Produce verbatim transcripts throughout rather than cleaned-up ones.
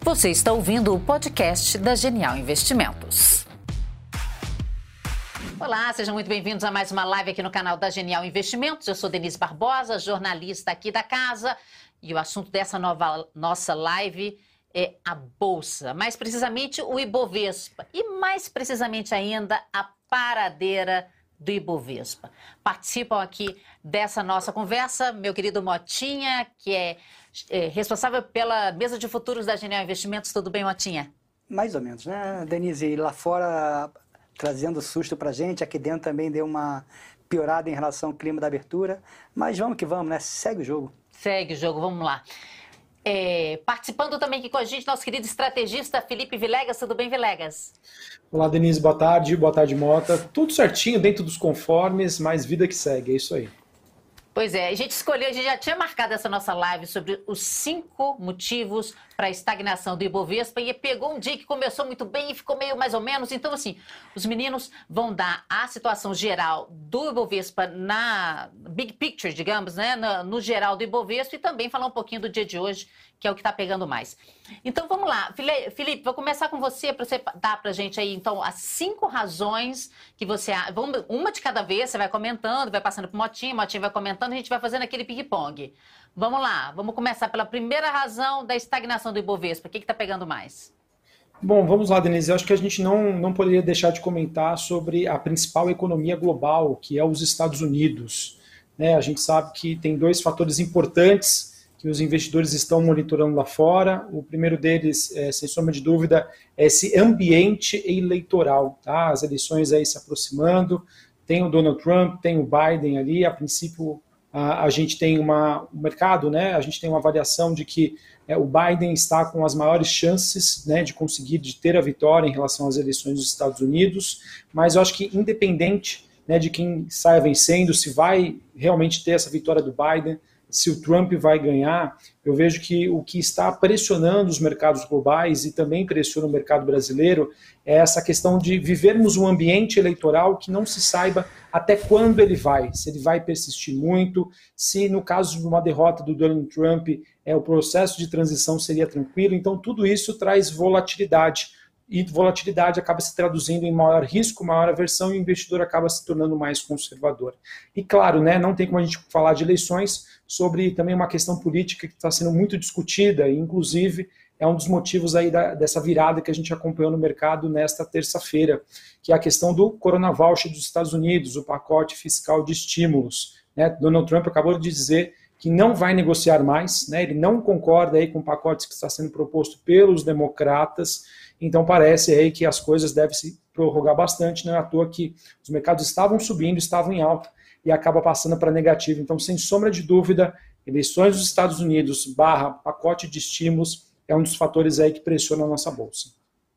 Você está ouvindo o podcast da Genial Investimentos. Olá, sejam muito bem-vindos a mais uma live aqui no canal da Genial Investimentos. Eu sou Denise Barbosa, jornalista aqui da casa, e o assunto dessa nova nossa live é a Bolsa, mais precisamente o Ibovespa e mais precisamente ainda a paradeira do Ibovespa. Participam aqui dessa nossa conversa meu querido Motinha, que é, é responsável pela mesa de futuros da Genial Investimentos. Tudo bem, Motinha? Mais ou menos, né, Denise? Lá fora trazendo susto pra gente, aqui dentro também deu uma piorada em relação ao clima da abertura, mas vamos que vamos, né? Segue o jogo. Segue o jogo, vamos lá. É, participando também aqui com a gente, nosso querido estrategista Felipe Vilegas. Tudo bem, Vilegas? Olá, Denise, boa tarde, boa tarde, Mota. Tudo certinho, dentro dos conformes, mas vida que segue, é isso aí. Pois é, a gente escolheu, a gente já tinha marcado essa nossa live sobre os cinco motivos para a estagnação do Ibovespa e pegou um dia que começou muito bem e ficou meio mais ou menos. Então, assim, os meninos vão dar a situação geral do Ibovespa na big picture, digamos, né, no, no geral do Ibovespa, e também falar um pouquinho do dia de hoje, que é o que está pegando mais. Então, vamos lá. Felipe, vou começar com você, para você dar para a gente aí, então, as cinco razões que você... Vamos, uma de cada vez, você vai comentando, vai passando para o Motinha, o Motinha vai comentando, a gente vai fazendo aquele ping-pong. Vamos lá, vamos começar pela primeira razão da estagnação do Ibovespa. O que está pegando mais? Bom, vamos lá, Denise. Eu acho que a gente não, não poderia deixar de comentar sobre a principal economia global, que é os Estados Unidos. Né, a gente sabe que tem dois fatores importantes que os investidores estão monitorando lá fora. O primeiro deles, é, sem sombra de dúvida, é esse ambiente eleitoral. Tá? As eleições aí se aproximando, tem o Donald Trump, tem o Biden ali. A princípio, a, a gente tem uma, um mercado, né? A gente tem uma avaliação de que é, o Biden está com as maiores chances, né, de conseguir de ter a vitória em relação às eleições dos Estados Unidos, mas eu acho que independente, né, de quem saia vencendo, se vai realmente ter essa vitória do Biden, se o Trump vai ganhar, eu vejo que o que está pressionando os mercados globais e também pressiona o mercado brasileiro é essa questão de vivermos um ambiente eleitoral que não se saiba até quando ele vai, se ele vai persistir muito, se no caso de uma derrota do Donald Trump, é, o processo de transição seria tranquilo. Então tudo isso traz volatilidade. E volatilidade acaba se traduzindo em maior risco, maior aversão, e o investidor acaba se tornando mais conservador. E claro, né, não tem como a gente falar de eleições sobre também uma questão política que está sendo muito discutida, e inclusive é um dos motivos aí da, dessa virada que a gente acompanhou no mercado nesta terça-feira, que é a questão do Corona Voucher dos Estados Unidos, o pacote fiscal de estímulos. Né? Donald Trump acabou de dizer que não vai negociar mais, né? Ele não concorda aí com o pacote que está sendo proposto pelos democratas. Então parece aí que as coisas devem se prorrogar bastante, não é à toa que os mercados estavam subindo, estavam em alta e acaba passando para negativo. Então, sem sombra de dúvida, eleições dos Estados Unidos barra pacote de estímulos é um dos fatores aí que pressiona a nossa bolsa.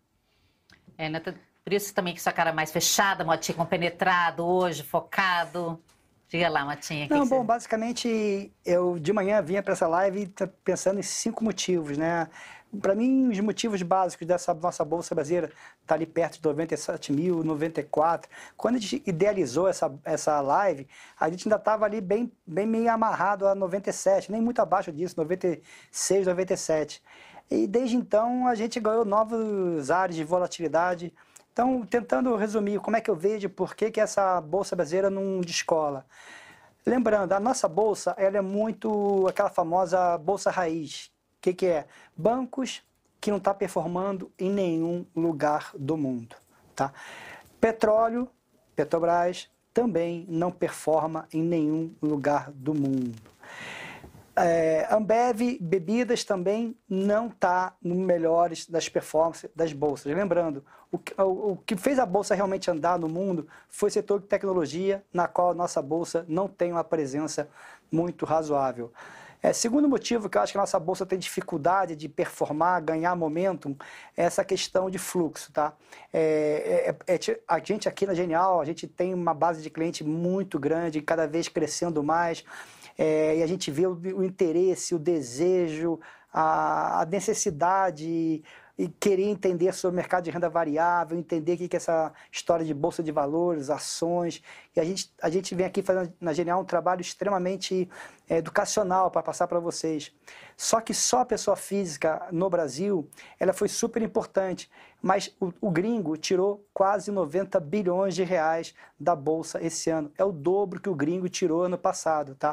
É, né? Por isso também que sua cara mais fechada, Motinha, compenetrado hoje, focado. Diga lá, Motinha. Não, que bom, você... basicamente eu de manhã vinha para essa live pensando em cinco motivos, né? Para mim, os motivos básicos dessa nossa Bolsa Brasileira tá ali perto de noventa e sete mil, noventa e quatro. Quando a gente idealizou essa, essa live, a gente ainda estava ali bem, bem meio amarrado a noventa e sete, nem muito abaixo disso, noventa e seis, noventa e sete. E desde então a gente ganhou novos ares de volatilidade. Então, tentando resumir, como é que eu vejo por que, que essa Bolsa Brasileira não descola? Lembrando, a nossa Bolsa ela é muito aquela famosa Bolsa Raiz. O que, que é? Bancos que não estão tá performando em nenhum lugar do mundo. Tá? Petróleo, Petrobras, também não performa em nenhum lugar do mundo. É, Ambev, bebidas também não está no melhores das performances das bolsas. Lembrando, o que, o, o que fez a bolsa realmente andar no mundo foi o setor de tecnologia, na qual a nossa bolsa não tem uma presença muito razoável. É, segundo motivo que eu acho que a nossa bolsa tem dificuldade de performar, ganhar momentum, é essa questão de fluxo. Tá? É, é, é, a gente aqui na Genial, a gente tem uma base de cliente muito grande, cada vez crescendo mais. É, e a gente vê o, o interesse, o desejo, a, a necessidade, e querer entender sobre o mercado de renda variável, entender o que é essa história de bolsa de valores, ações. E a gente, a gente vem aqui fazendo na Genial um trabalho extremamente é, educacional para passar para vocês. Só que só a pessoa física no Brasil, ela foi super importante, mas o, o gringo tirou quase noventa bilhões de reais da bolsa esse ano. É o dobro que o gringo tirou ano passado, tá?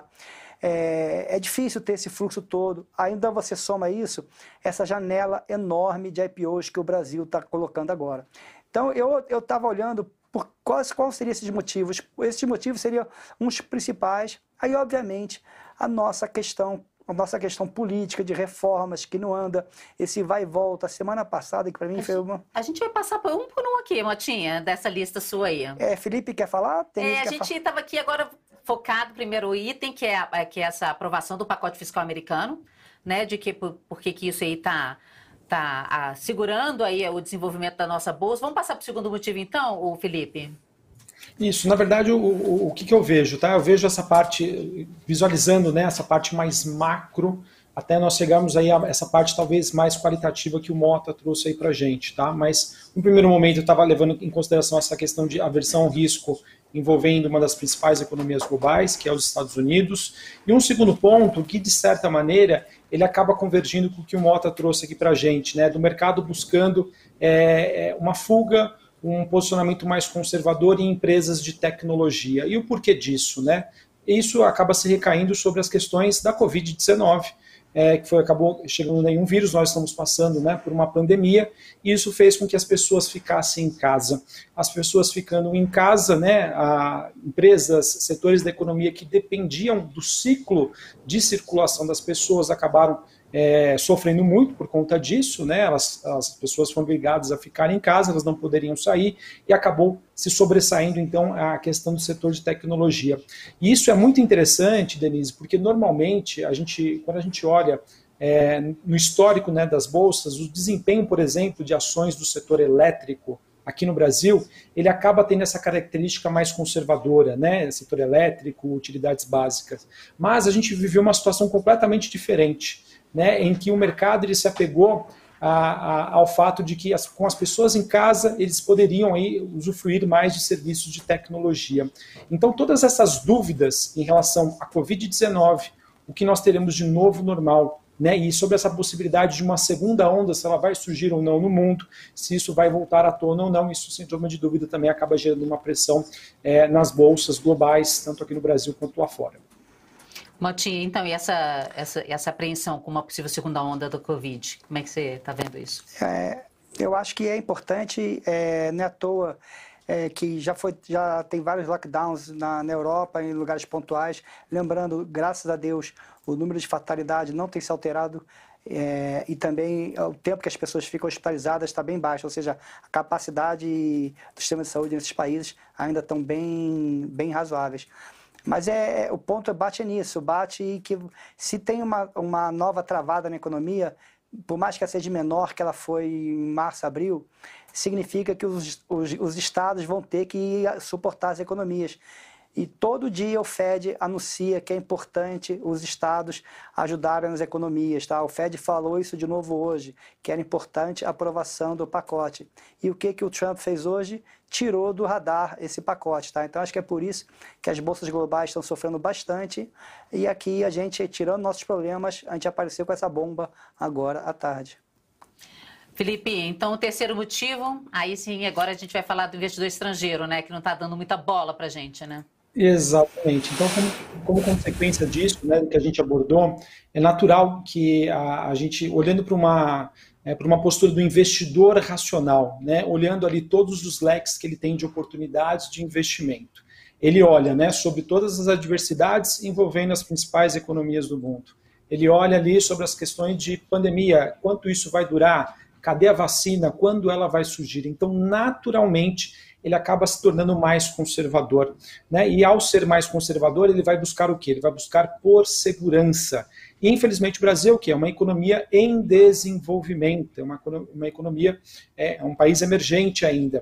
É, é difícil ter esse fluxo todo. Ainda você soma isso, essa janela enorme de I P Os que o Brasil está colocando agora. Então, eu estava olhando por quais, quais seriam esses motivos. Esses motivos seriam uns principais. Aí, obviamente, a nossa questão, a nossa questão política de reformas que não anda, esse vai e volta. Semana passada, que para mim a foi uma... A gente vai passar por um por um aqui, Motinha, dessa lista sua aí. É, Felipe quer falar? Tem é, a quer gente fa... estava aqui agora focado, primeiro item, que é, que é essa aprovação do pacote fiscal americano, né, de que por, por que que isso aí está tá, ah, segurando aí o desenvolvimento da nossa bolsa. Vamos passar para o segundo motivo, então, o Felipe? Isso, na verdade, o, o, o que, que eu vejo, tá? Eu vejo essa parte, visualizando, né, essa parte mais macro, até nós chegarmos aí a essa parte talvez mais qualitativa que o Mota trouxe aí para a gente, tá? Mas, no primeiro momento, eu estava levando em consideração essa questão de aversão ao risco envolvendo uma das principais economias globais, que é os Estados Unidos. E um segundo ponto, que de certa maneira, ele acaba convergindo com o que o Mota trouxe aqui para a gente, né? Do mercado buscando é, uma fuga, um posicionamento mais conservador em empresas de tecnologia. E o porquê disso, né? Isso acaba se recaindo sobre as questões da covid dezenove, É, que foi, acabou chegando em um vírus, nós estamos passando, né, por uma pandemia, e isso fez com que as pessoas ficassem em casa. As pessoas ficando em casa, né, a, empresas, setores da economia que dependiam do ciclo de circulação das pessoas acabaram é, sofrendo muito por conta disso, né, elas, as pessoas foram obrigadas a ficar em casa, elas não poderiam sair, e acabou se sobressaindo, então, a questão do setor de tecnologia. E isso é muito interessante, Denise, porque normalmente, a gente, quando a gente olha é, no histórico, né, das bolsas, o desempenho, por exemplo, de ações do setor elétrico aqui no Brasil, ele acaba tendo essa característica mais conservadora, né, setor elétrico, utilidades básicas. Mas a gente viveu uma situação completamente diferente, né, em que o mercado ele se apegou A, a, ao fato de que as, com as pessoas em casa eles poderiam aí usufruir mais de serviços de tecnologia. Então todas essas dúvidas em relação à covid dezenove, o que nós teremos de novo normal, né, e sobre essa possibilidade de uma segunda onda, se ela vai surgir ou não no mundo, se isso vai voltar à tona ou não, isso sem dúvida de dúvida também acaba gerando uma pressão é, nas bolsas globais, tanto aqui no Brasil quanto lá fora. Motinha, então, e essa, essa, essa apreensão com uma possível segunda onda do Covid? Como é que você está vendo isso? É, eu acho que é importante, é, não é à toa é, que já, foi, já tem vários lockdowns na, na Europa, em lugares pontuais. Lembrando, graças a Deus, o número de fatalidade não tem se alterado. É, e também o tempo que as pessoas ficam hospitalizadas está bem baixo, ou seja, a capacidade do sistema de saúde nesses países ainda estão bem, bem razoáveis. Mas é, o ponto bate nisso, bate que se tem uma, uma nova travada na economia, por mais que ela seja menor que ela foi em março, abril, significa que os, os, os estados vão ter que suportar as economias. E todo dia o Fed anuncia que é importante os estados ajudarem nas economias. Tá? O Fed falou isso de novo hoje, que era importante a aprovação do pacote. E o que, que o Trump fez hoje? Tirou do radar esse pacote. Tá? Então, acho que é por isso que as bolsas globais estão sofrendo bastante. E aqui, a gente, tirando nossos problemas, a gente apareceu com essa bomba agora à tarde. Felipe, então o terceiro motivo, aí sim, agora a gente vai falar do investidor estrangeiro, né? Que não está dando muita bola para a gente, né? Exatamente. Então, como, como consequência disso, né, que a gente abordou, é natural que a, a gente, olhando para uma, é, para uma postura do investidor racional, né, olhando ali todos os leques que ele tem de oportunidades de investimento, ele olha, né, sobre todas as adversidades envolvendo as principais economias do mundo. Ele olha ali sobre as questões de pandemia, quanto isso vai durar, cadê a vacina, quando ela vai surgir. Então, naturalmente, ele acaba se tornando mais conservador, né? E ao ser mais conservador, ele vai buscar o quê? Ele vai buscar por segurança. E, infelizmente, o Brasil, que é uma economia em desenvolvimento, é uma, uma economia, é um país emergente ainda.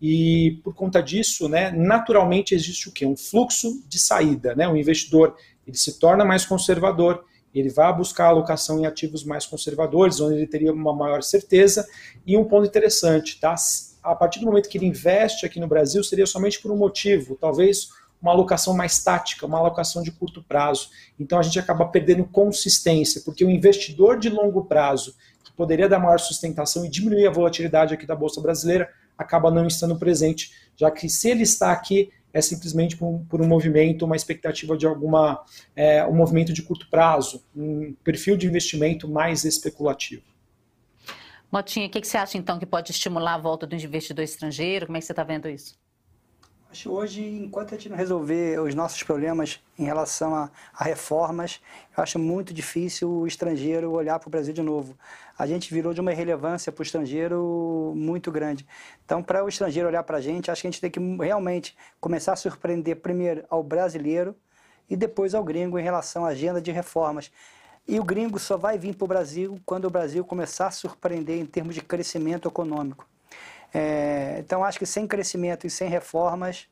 E, por conta disso, né, naturalmente existe o quê? Um fluxo de saída, né? O investidor ele se torna mais conservador, ele vai buscar alocação em ativos mais conservadores, onde ele teria uma maior certeza. E um ponto interessante, tá? A partir do momento que ele investe aqui no Brasil, seria somente por um motivo, talvez uma alocação mais tática, uma alocação de curto prazo. Então a gente acaba perdendo consistência, porque o investidor de longo prazo, que poderia dar maior sustentação e diminuir a volatilidade aqui da Bolsa Brasileira, acaba não estando presente, já que se ele está aqui, é simplesmente por um, por um movimento, uma expectativa de alguma, é, um movimento de curto prazo, um perfil de investimento mais especulativo. Motinha, o que, que você acha então que pode estimular a volta do investidor estrangeiro? Como é que você está vendo isso? Acho hoje, enquanto a gente não resolver os nossos problemas em relação a, a reformas, eu acho muito difícil o estrangeiro olhar para o Brasil de novo. A gente virou de uma irrelevância para o estrangeiro muito grande. Então, para o estrangeiro olhar para a gente, acho que a gente tem que realmente começar a surpreender primeiro ao brasileiro e depois ao gringo em relação à agenda de reformas. E o gringo só vai vir para o Brasil quando o Brasil começar a surpreender em termos de crescimento econômico. É, então, acho que sem crescimento e sem reformas,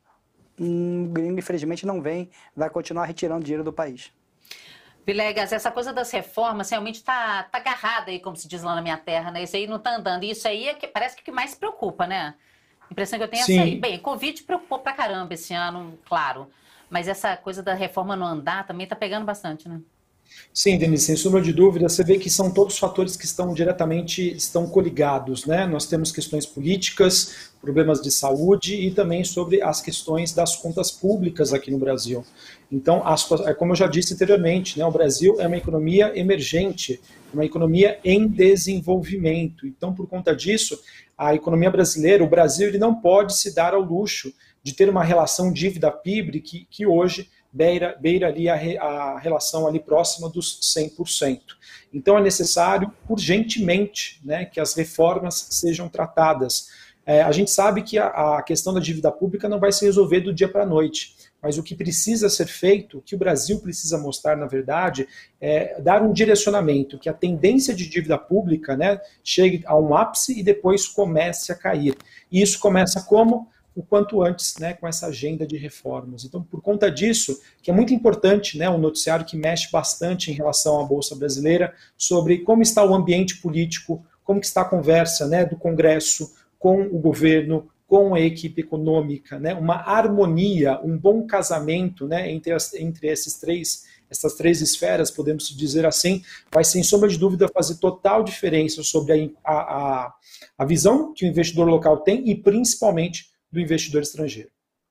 o gringo, infelizmente, não vem, vai continuar retirando dinheiro do país. Vilegas, essa coisa das reformas realmente está tá agarrada aí, como se diz lá na minha terra, né? Isso aí não está andando. E isso aí é que parece que o que mais preocupa, né? A impressão que eu tenho é essa aí. Bem, Covid preocupou pra caramba esse ano, claro. Mas essa coisa da reforma não andar também está pegando bastante, né? Sim, Denise, sem sombra de dúvida, você vê que são todos fatores que estão diretamente estão coligados, né? Nós temos questões políticas, problemas de saúde e também sobre as questões das contas públicas aqui no Brasil. Então, as, como eu já disse anteriormente, né, o Brasil é uma economia emergente, uma economia em desenvolvimento. Então, por conta disso, a economia brasileira, o Brasil, ele não pode se dar ao luxo de ter uma relação dívida-P I B que, que hoje beira, beira ali a, a relação ali próxima dos cem por cento. Então é necessário urgentemente, né, que as reformas sejam tratadas. É, a gente sabe que a, a questão da dívida pública não vai se resolver do dia para a noite, mas o que precisa ser feito, o que o Brasil precisa mostrar, na verdade, é dar um direcionamento, que a tendência de dívida pública, né, chegue a um ápice e depois comece a cair. E isso começa como? O quanto antes, né, com essa agenda de reformas. Então, por conta disso, que é muito importante, né, um noticiário que mexe bastante em relação à Bolsa Brasileira, sobre como está o ambiente político, como que está a conversa, né, do Congresso com o governo, com a equipe econômica, né, uma harmonia, um bom casamento, né, entre, as, entre esses três, essas três esferas, podemos dizer assim, vai, sem sombra de dúvida, fazer total diferença sobre a, a, a visão que o investidor local tem e, principalmente, do investidor estrangeiro.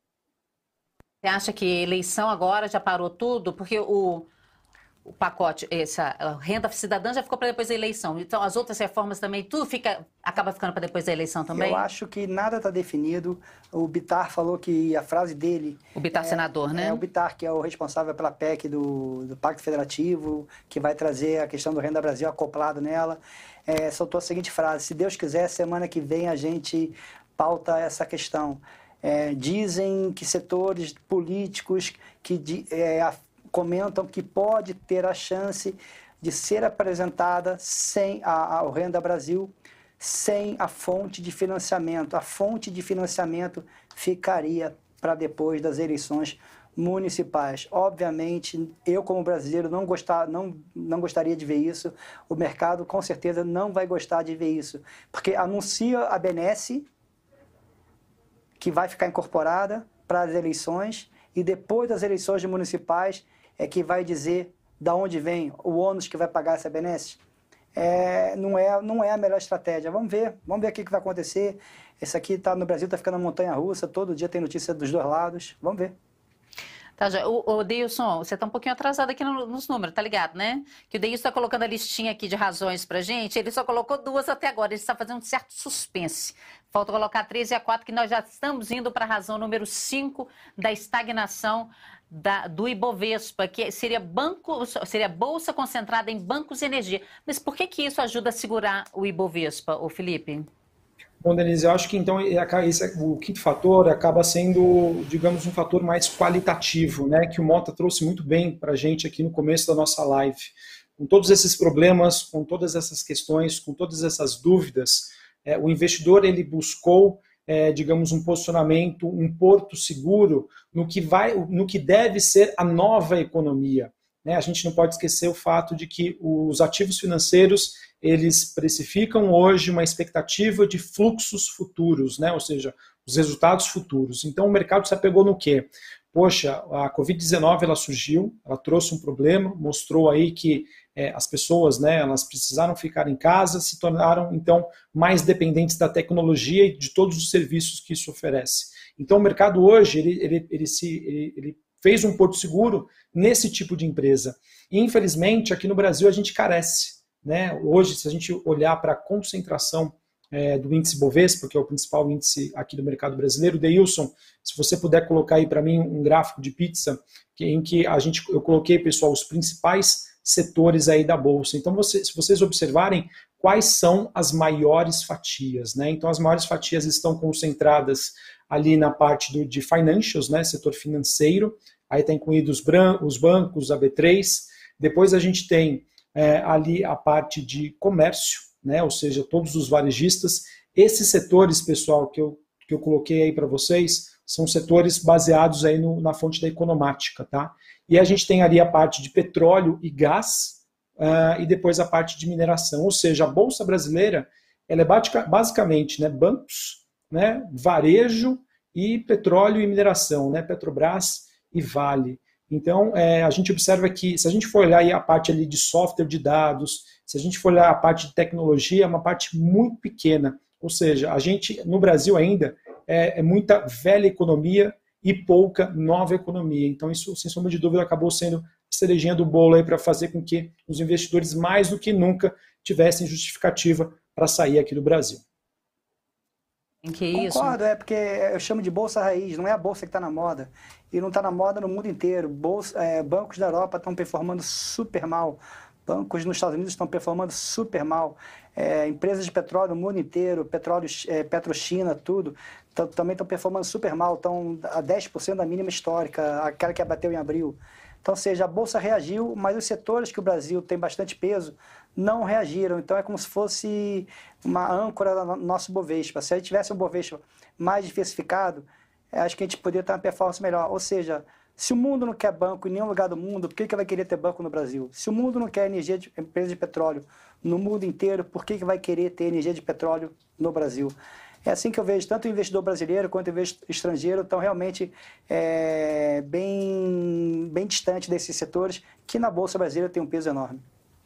Você acha que a eleição agora já parou tudo? Porque o, o pacote, essa a renda cidadã já ficou para depois da eleição. Então as outras reformas também, tudo fica, acaba ficando para depois da eleição também? Eu acho que nada está definido. O Bittar falou que a frase dele... O Bittar é, senador, né? É o Bittar, que é o responsável pela P E C do, do Pacto Federativo, que vai trazer a questão do Renda Brasil acoplado nela. É, soltou a seguinte frase: se Deus quiser, semana que vem a gente pauta essa questão. É, dizem que setores políticos que é, comentam que pode ter a chance de ser apresentada sem a, a Renda Brasil, sem a fonte de financiamento. A fonte de financiamento ficaria para depois das eleições municipais. Obviamente, eu como brasileiro não, gostar, não, não gostaria de ver isso. O mercado com certeza não vai gostar de ver isso, porque anuncia a benesse que vai ficar incorporada para as eleições, e depois das eleições municipais é que vai dizer de onde vem o ônus que vai pagar essa benesse. É, não, é, não é a melhor estratégia. Vamos ver, vamos ver o que, que vai acontecer. Esse aqui tá, no Brasil está ficando uma montanha-russa, todo dia tem notícia dos dois lados. Vamos ver. Tá, já. O, o Deilson, você está um pouquinho atrasado aqui no, nos números, tá ligado, né? Que o Deilson está colocando a listinha aqui de razões pra gente, ele só colocou duas até agora, ele está fazendo um certo suspense. Falta colocar três e a quatro, que nós já estamos indo para a razão número cinco da estagnação da, do Ibovespa, que seria, banco, seria bolsa concentrada em bancos e energia. Mas por que, que isso ajuda a segurar o Ibovespa, ô Felipe? Bom, Denise, eu acho que então esse, o quinto fator acaba sendo, digamos, um fator mais qualitativo, né, que o Mota trouxe muito bem para a gente aqui no começo da nossa live. Com todos esses problemas, com todas essas questões, com todas essas dúvidas, é, o investidor ele buscou, é, digamos, um posicionamento, um porto seguro no que, vai, no que deve ser a nova economia. né, a gente não pode esquecer o fato de que os ativos financeiros, eles precificam hoje uma expectativa de fluxos futuros, né, ou seja, os resultados futuros. Então o mercado se apegou no quê? Poxa, a covid dezenove ela surgiu, ela trouxe um problema, mostrou aí que é, as pessoas, né, elas precisaram ficar em casa, se tornaram então mais dependentes da tecnologia e de todos os serviços que isso oferece. Então o mercado hoje, ele, ele, ele, se, ele, ele fez um porto seguro nesse tipo de empresa. E, infelizmente, aqui no Brasil a gente carece, né? Hoje, se a gente olhar para a concentração é, do índice Bovespa, que é o principal índice aqui do mercado brasileiro, Deilson, se você puder colocar aí para mim um gráfico de pizza, que, em que a gente, eu coloquei, pessoal, os principais setores aí da Bolsa. Então, você, se vocês observarem, quais são as maiores fatias, né? Então, as maiores fatias estão concentradas ali na parte do, de financials, né? Setor financeiro, aí está incluído os, os bancos, a B três, depois a gente tem é, ali a parte de comércio, né? Ou seja, todos os varejistas. Esses setores, pessoal, que eu, que eu coloquei aí para vocês, são setores baseados aí no, na fonte da economática, tá? E a gente tem ali a parte de petróleo e gás, uh, e depois a parte de mineração. Ou seja, a Bolsa Brasileira, ela é basicamente, né, bancos, né, varejo e petróleo e mineração, né, Petrobras e Vale. Então, é, a gente observa que, se a gente for olhar aí a parte ali de software de dados, se a gente for olhar a parte de tecnologia, é uma parte muito pequena. Ou seja, a gente, no Brasil ainda, é, é muita velha economia e pouca nova economia. Então, isso, sem sombra de dúvida, acabou sendo a cerejinha do bolo aí para fazer com que os investidores, mais do que nunca, tivessem justificativa para sair aqui do Brasil. Que isso? Concordo, é porque eu chamo de bolsa raiz, não é a bolsa que está na moda. E não está na moda no mundo inteiro. Bolsa, é, bancos da Europa estão performando super mal. Bancos nos Estados Unidos estão performando super mal. É, empresas de petróleo no mundo inteiro, petróleo, é, Petrochina, tudo, tão, também estão performando super mal. Estão a dez por cento da mínima histórica, aquela que abateu em abril. Então, ou seja, a Bolsa reagiu, mas os setores que o Brasil tem bastante peso não reagiram. Então, é como se fosse uma âncora no nosso Bovespa. Se a gente tivesse um Bovespa mais diversificado, acho que a gente poderia ter uma performance melhor. Ou seja, se o mundo não quer banco em nenhum lugar do mundo, por que que vai querer ter banco no Brasil? Se o mundo não quer energia de empresa de petróleo no mundo inteiro, por que que vai querer ter energia de petróleo no Brasil? É assim que eu vejo, tanto o investidor brasileiro quanto o investidor estrangeiro estão realmente é, bem, bem distantes desses setores, que na Bolsa Brasileira tem um peso enorme.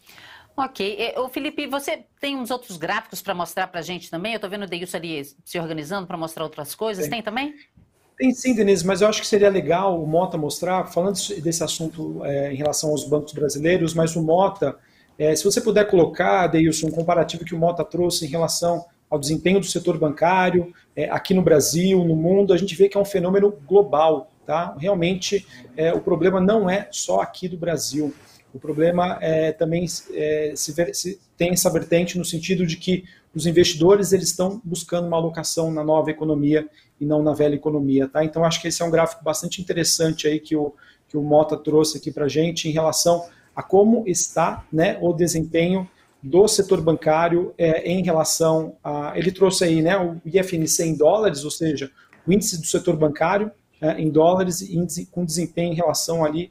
Ok. Ô, Felipe, você tem uns outros gráficos para mostrar para a gente também? Eu estou vendo o Deilson ali se organizando para mostrar outras coisas. Tem, tem também? Tem sim, Denise, mas eu acho que seria legal o Mota mostrar, falando desse assunto é, em relação aos bancos brasileiros, mas o Mota, é, se você puder colocar, Deilson, um comparativo que o Mota trouxe em relação ao desempenho do setor bancário, é, aqui no Brasil, no mundo, a gente vê que é um fenômeno global, tá? Realmente, é, o problema não é só aqui do Brasil. O problema é, também é, se, se tem essa vertente no sentido de que os investidores eles estão buscando uma alocação na nova economia e não na velha economia, tá? Então, acho que esse é um gráfico bastante interessante aí que o, que o Mota trouxe aqui para a gente em relação a como está, né, o desempenho do setor bancário é, em relação a... Ele trouxe aí, né, o I F N C em dólares, ou seja, o índice do setor bancário é, em dólares e índice com desempenho em relação ali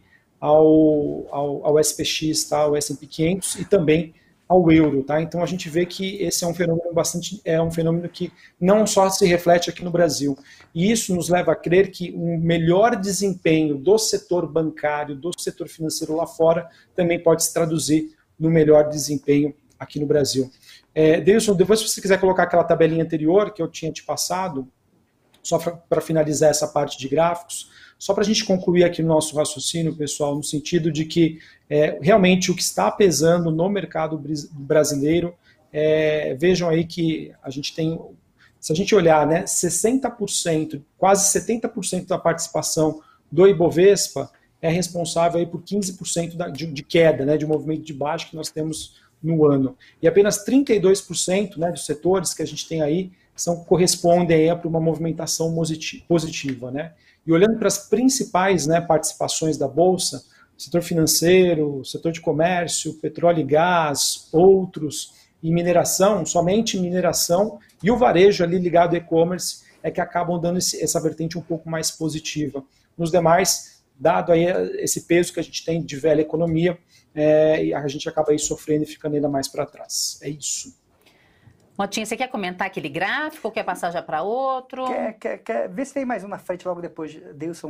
ao, ao, ao S P X, tá, o S and P quinhentos, e também ao euro, tá? Então a gente vê que esse é um fenômeno bastante, é um fenômeno que não só se reflete aqui no Brasil. E isso nos leva a crer que um melhor desempenho do setor bancário, do setor financeiro lá fora, também pode se traduzir no melhor desempenho aqui no Brasil. É, Deilson, depois se você quiser colocar aquela tabelinha anterior que eu tinha te passado, só para finalizar essa parte de gráficos, só para a gente concluir aqui o nosso raciocínio, pessoal, no sentido de que é, realmente o que está pesando no mercado brasileiro, é, vejam aí que a gente tem, se a gente olhar, né, sessenta por cento, quase setenta por cento da participação do Ibovespa é responsável aí por quinze por cento da, de, de queda, né, de movimento de baixa que nós temos no ano. E apenas trinta e dois por cento, né, dos setores que a gente tem aí são, correspondem aí para uma movimentação positiva, né? E olhando para as principais, né, participações da Bolsa, setor financeiro, setor de comércio, petróleo e gás, outros, e mineração, somente mineração, e o varejo ali ligado ao e-commerce é que acabam dando esse, essa vertente um pouco mais positiva. Nos demais, dado aí esse peso que a gente tem de velha economia, é, e a gente acaba aí sofrendo e ficando ainda mais para trás. É isso. Motinha, você quer comentar aquele gráfico ou quer passar já para outro? Quer, quer, quer... Vê se tem mais um na frente logo depois, Deilson.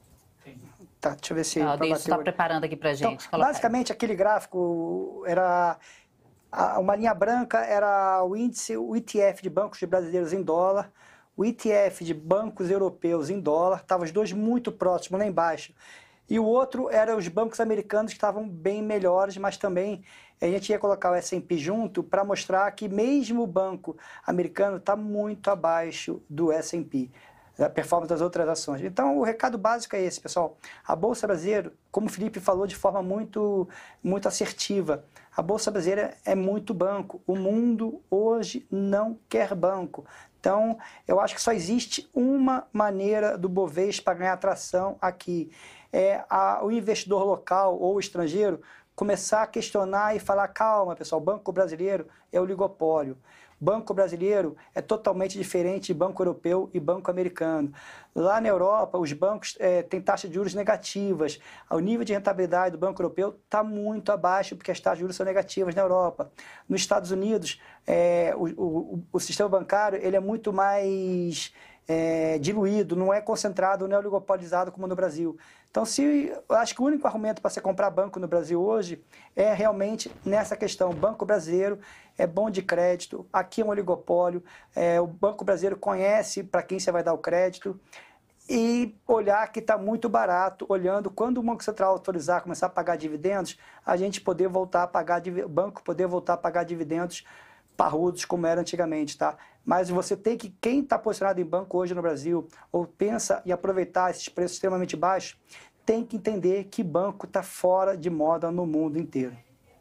Tá, deixa eu ver se... Ah, o Deilson está preparando aqui para a gente. Então, basicamente, aí. Aquele gráfico era... Uma linha branca era o índice, o E T F de bancos de brasileiros em dólar, o E T F de bancos europeus em dólar, estavam os dois muito próximos lá embaixo. E o outro era os bancos americanos que estavam bem melhores, mas também a gente ia colocar o S and P junto para mostrar que mesmo o banco americano está muito abaixo do S and P, da performance das outras ações. Então, o recado básico é esse, pessoal. A Bolsa Brasileira, como o Felipe falou de forma muito, muito assertiva, a Bolsa Brasileira é muito banco. O mundo hoje não quer banco. Então, eu acho que só existe uma maneira do Bovespa ganhar atração aqui. É a, o investidor local ou estrangeiro começar a questionar e falar, calma, pessoal, Banco Brasileiro é oligopólio. Banco brasileiro é totalmente diferente de banco europeu e banco americano. Lá na Europa, os bancos é, têm taxas de juros negativas. O nível de rentabilidade do banco europeu está muito abaixo, porque as taxas de juros são negativas na Europa. Nos Estados Unidos, é, o, o, o sistema bancário ele é muito mais é, diluído, não é concentrado, não é oligopolizado como no Brasil. Então, se, eu acho que o único argumento para você comprar banco no Brasil hoje é realmente nessa questão. O Banco Brasileiro é bom de crédito, aqui é um oligopólio, é, o Banco Brasileiro conhece para quem você vai dar o crédito e olhar que está muito barato, olhando quando o Banco Central autorizar, começar a pagar dividendos, a gente poder voltar a pagar, o banco poder voltar a pagar dividendos parrudos como era antigamente, tá? Mas você tem que, quem está posicionado em banco hoje no Brasil, ou pensa em aproveitar esses preços extremamente baixos, tem que entender que banco está fora de moda no mundo inteiro.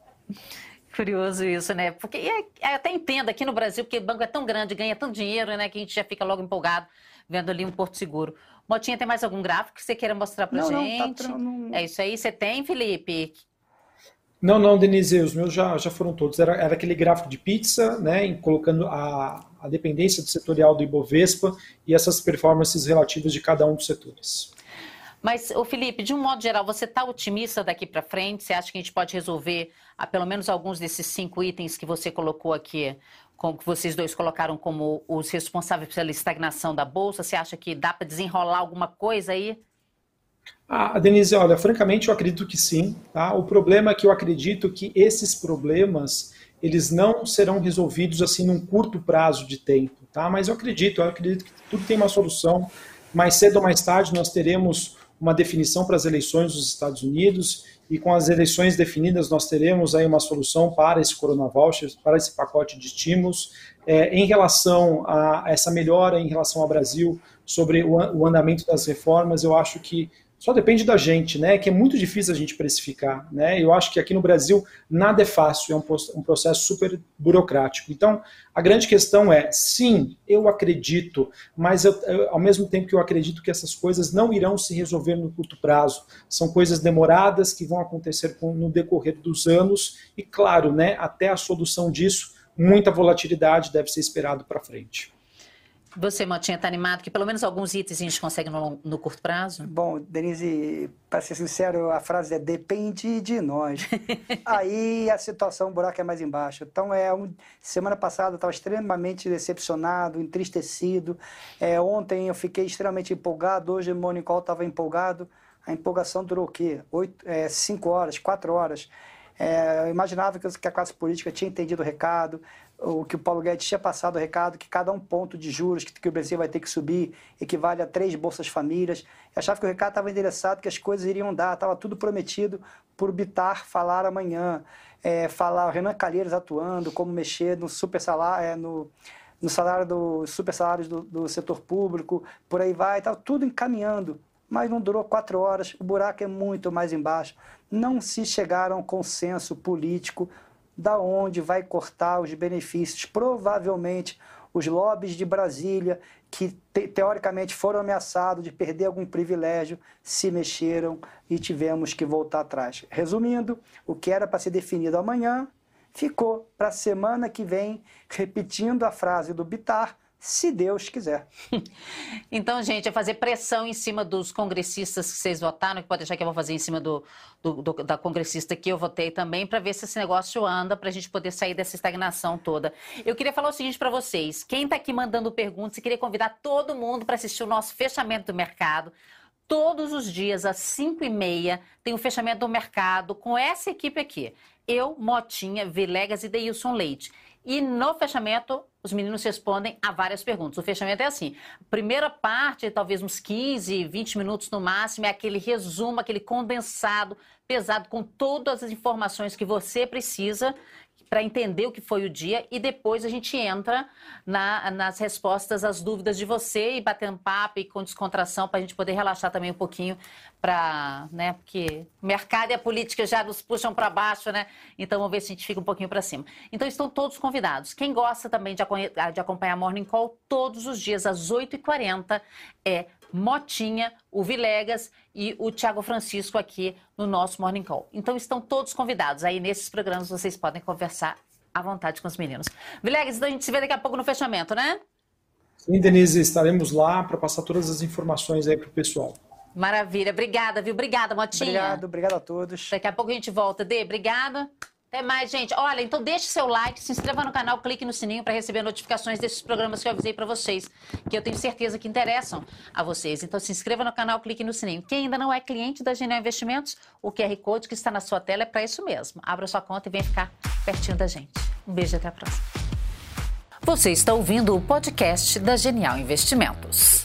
Curioso isso, né? Porque eu até entendo aqui no Brasil, porque o banco é tão grande, ganha tanto dinheiro, né? Que a gente já fica logo empolgado vendo ali um Porto Seguro. Motinha, tem mais algum gráfico que você queira mostrar pra não, gente? Não, tá, não... É isso aí, você tem, Felipe? Não, não, Denise, os meus já, já foram todos. Era, era aquele gráfico de pizza, né, em, colocando a, a dependência do setorial do Ibovespa e essas performances relativas de cada um dos setores. Mas, ô Felipe, de um modo geral, você está otimista daqui para frente? Você acha que a gente pode resolver a, pelo menos alguns desses cinco itens que você colocou aqui, com, que vocês dois colocaram como os responsáveis pela estagnação da Bolsa? Você acha que dá para desenrolar alguma coisa aí? Ah, Denise, olha, francamente eu acredito que sim. Tá? O problema é que eu acredito que esses problemas eles não serão resolvidos assim num curto prazo de tempo. Tá? Mas eu acredito, eu acredito que tudo tem uma solução. Mais cedo ou mais tarde nós teremos uma definição para as eleições dos Estados Unidos e com as eleições definidas nós teremos aí uma solução para esse Corona Voucher, para esse pacote de estímulos. É, em relação a essa melhora em relação ao Brasil sobre o, o andamento das reformas, eu acho que só depende da gente, né? Que é muito difícil a gente precificar, né? Eu acho que aqui no Brasil nada é fácil, é um, um processo super burocrático. Então, a grande questão é, sim, eu acredito, mas eu, eu, ao mesmo tempo que eu acredito que essas coisas não irão se resolver no curto prazo. São coisas demoradas que vão acontecer com, no decorrer dos anos e, claro, né? Até a solução disso, muita volatilidade deve ser esperado para frente. Você, Motinha, está animado que pelo menos alguns itens a gente consegue no, no curto prazo? Bom, Denise, para ser sincero, a frase é depende de nós. Aí a situação, o buraco é mais embaixo. Então, é um, semana passada eu estava extremamente decepcionado, entristecido. É, ontem eu fiquei extremamente empolgado, hoje o Morning Call estava empolgado. A empolgação durou o quê? Oito, é, cinco horas, quatro horas. É, eu imaginava que a classe política tinha entendido o recado, o que o Paulo Guedes tinha passado o recado, que cada um ponto de juros que, que o Brasil vai ter que subir equivale a três Bolsas Famílias. Eu achava que o recado estava endereçado, que as coisas iriam dar, estava tudo prometido por Bittar falar amanhã, é, falar o Renan Calheiros atuando, como mexer no super salário, é, no, no salário do super salários do, do setor público, por aí vai, estava tudo encaminhando. Mas não durou quatro horas, o buraco é muito mais embaixo. Não se chegaram a um consenso político da onde vai cortar os benefícios. Provavelmente, os lobbies de Brasília, que te, teoricamente foram ameaçados de perder algum privilégio, se mexeram e tivemos que voltar atrás. Resumindo, o que era para ser definido amanhã, ficou para a semana que vem, repetindo a frase do Bittar, se Deus quiser. Então, gente, é fazer pressão em cima dos congressistas que vocês votaram, que pode deixar que eu vou fazer em cima do, do, do da congressista que eu votei também, para ver se esse negócio anda, para a gente poder sair dessa estagnação toda. Eu queria falar o seguinte para vocês, quem está aqui mandando perguntas, e queria convidar todo mundo para assistir o nosso fechamento do mercado. Todos os dias, às cinco e meia, tem o fechamento do mercado com essa equipe aqui. Eu, Motinha, Vilegas e Deilson Leite. E no fechamento, os meninos respondem a várias perguntas. O fechamento é assim, primeira parte, talvez uns quinze, vinte minutos no máximo, é aquele resumo, aquele condensado, pesado, com todas as informações que você precisa para entender o que foi o dia, e depois a gente entra na, nas respostas às dúvidas de você e batendo papo e com descontração para a gente poder relaxar também um pouquinho, para, né, porque o mercado e a política já nos puxam para baixo, né? Então vamos ver se a gente fica um pouquinho para cima. Então estão todos convidados. Quem gosta também de, de acompanhar Morning Call todos os dias às oito e quarenta é Motinha, o Vilegas e o Thiago Francisco aqui no nosso Morning Call. Então estão todos convidados. Aí nesses programas vocês podem conversar à vontade com os meninos. Vilegas, então a gente se vê daqui a pouco no fechamento, né? Sim, Denise, estaremos lá para passar todas as informações aí para o pessoal. Maravilha, obrigada, viu? Obrigada, Motinha. Obrigado, obrigado a todos. Daqui a pouco a gente volta. Dê, obrigada. Até mais, gente. Olha, então deixe seu like, se inscreva no canal, clique no sininho para receber notificações desses programas que eu avisei para vocês, que eu tenho certeza que interessam a vocês. Então se inscreva no canal, clique no sininho. Quem ainda não é cliente da Genial Investimentos, o Q R Code que está na sua tela é para isso mesmo. Abra sua conta e venha ficar pertinho da gente. Um beijo e até a próxima. Você está ouvindo o podcast da Genial Investimentos.